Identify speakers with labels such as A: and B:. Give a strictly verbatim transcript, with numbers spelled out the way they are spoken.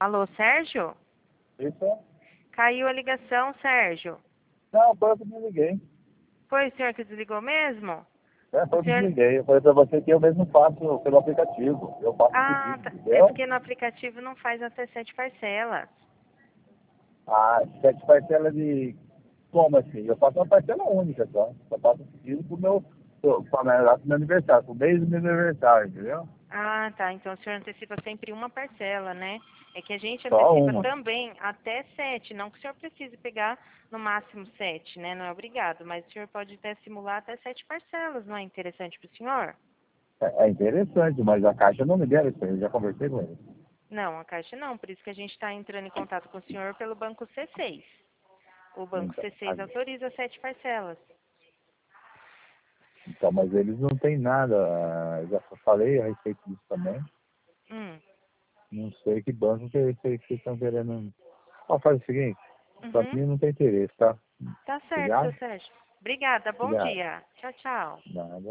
A: Alô, Sérgio?
B: Isso?
A: Caiu a ligação, Sérgio.
B: Não, foi eu que desliguei.
A: Foi o senhor que desligou mesmo?
B: É,
A: O
B: foi eu que
A: senhor...
B: desliguei. Eu falei pra você que eu mesmo faço pelo aplicativo. Eu faço o
A: Ah,
B: pedido,
A: tá. É
B: entendeu?
A: porque no aplicativo não faz até sete parcelas.
B: Ah, sete parcelas de... Como assim? Eu faço uma parcela única só. Só faço o pedido pro meu... Pro meu aniversário, pro mês do meu aniversário, entendeu?
A: Ah, tá. Então o senhor antecipa sempre uma parcela, né? É que a gente
B: Só
A: antecipa
B: uma.
A: também até sete. Não que o senhor precise pegar no máximo sete, né? Não é obrigado. Mas o senhor pode até simular até sete parcelas. Não é interessante para o senhor?
B: É, é interessante, mas a Caixa não me deram isso aí. Eu já conversei com ele.
A: Não, a Caixa não. Por isso que a gente está entrando em contato com o senhor pelo Banco C seis. O Banco
B: Então,
A: C seis
B: a-
A: autoriza sete parcelas.
B: então, mas eles não têm nada. Eu já falei a respeito disso também.
A: Hum.
B: Não sei que banco que que- que vocês estão querendo. Ó, faz o seguinte, pra
A: Uhum.
B: mim não tem interesse, tá?
A: Tá certo, seu
B: Obrigado?
A: Sérgio. Obrigada. Bom
B: Obrigado.
A: dia. Tchau, tchau.
B: Nada.